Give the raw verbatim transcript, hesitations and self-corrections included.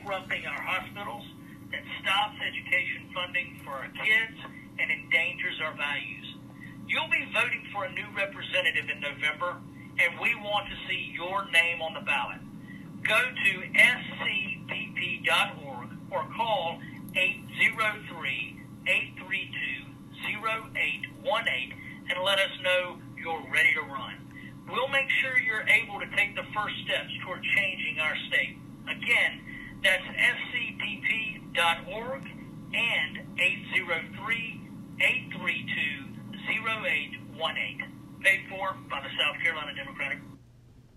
bankrupting our hospitals, that stops education funding for our kids, and endangers our values. You'll be voting for a new representative in November, and we want to see your name on the ballot. Go to S C P P dot org or call eight zero three, eight three two, zero eight one eight and let us know you're ready to run. We'll make sure you're able to take the first steps toward changing our state. Again, that's